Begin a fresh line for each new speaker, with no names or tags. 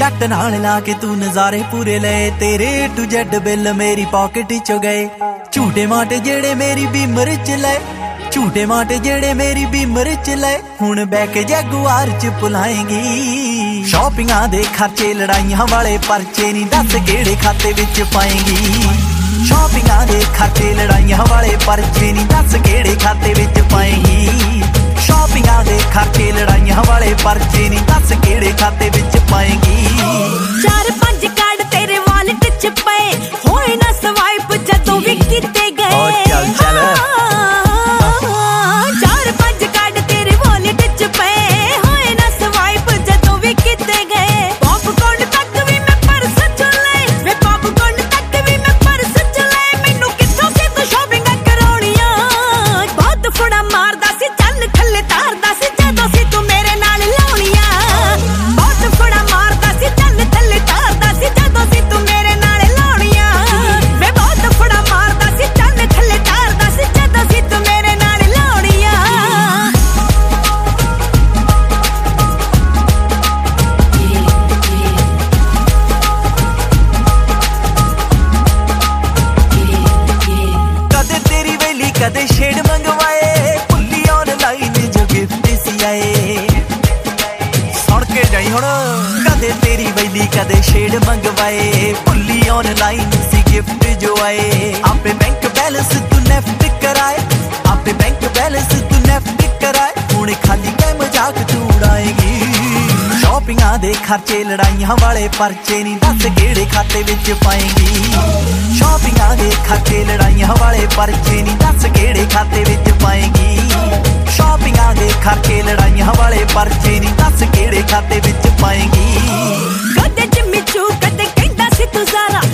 जट नाल ला के तू नजारे पूरे ले, तेरे टू जेड बिल मेरी पॉकेट चो गए। झूठे माटे जेड़े मेरी बीमर च ले, झूठे माटे जेड़े मेरी बीमर च ले, हुण बैक जगुआर च पुलाएंगी। शॉपिंगां दे खर्चे लड़ाइयां वाले परचे नी, दस केड़े खाते विच पाएंगी। शॉपिंगां दे खर्चे लड़ाइयां वाले परचे नी, दस केड़े खाते विच पाएंगी। शॉपिंगां दे खर्चे लड़ाइयां वाले परचे नी, दस केड़े खाते विच पाएंगी।
4-5 कार्ड तेरे वॉलेट च पए, होए ना स्वाइप जदों भी कीते गए।
चल चल
4-5 कार्ड तेरे वॉलेट च पए, होए ना स्वाइप जदों भी कीते गए। पॉपकॉर्न तक भी मैं पर्स च ले, वे पॉपकॉर्न तक भी मैं पर्स च ले। मैनू कित्थों से तू शॉपिंगां कराउणियां, बहुत फुड़ा मारदा सी चल थल्ले तारदा सी जदों सी तू मेरे नाल लाउणियां। बहुत फुड़ा मारदा सी चल थल्ले तारदा सी जदों सी तू मेरे नाल लाउणियां। वे बहुत फुड़ा मारदा सी चल थल्ले तारदा सी जदों सी तू मेरे नाल लाउणियां।
कदे तेरी वेली कदे शेड मंगवाए, भुल्ली ऑनलाइन जो गिफ्ट सी आए। सुन के जाई हुण, कदे तेरी वेली कदे शेड मंगवाए, भुल्ली ऑनलाइन सी गिफ्ट जो आए। आपे बैंक बैलेंस तू नेफ्ट कराए, आपे बैंक बैलेंस तू नेफ्ट कराए, हुण खाली कै मजाक तू उड़ाएगी। शॉपिंगां दे खर्चे लड़ाइयां वाले परचे नी, दस केड़े खाते विच पाएंगी। शॉपिंगां दे खर्चे लड़ाइयां वाले परचे नी, दस केड़े खाते विच पाएंगी। शॉपिंगां दे खर्चे लड़ाइयां वाले परचे नी, दस केड़े खाते विच पाएंगी।
कदे जिम्मी चू कदे कहंदा सी तू ज़ारा,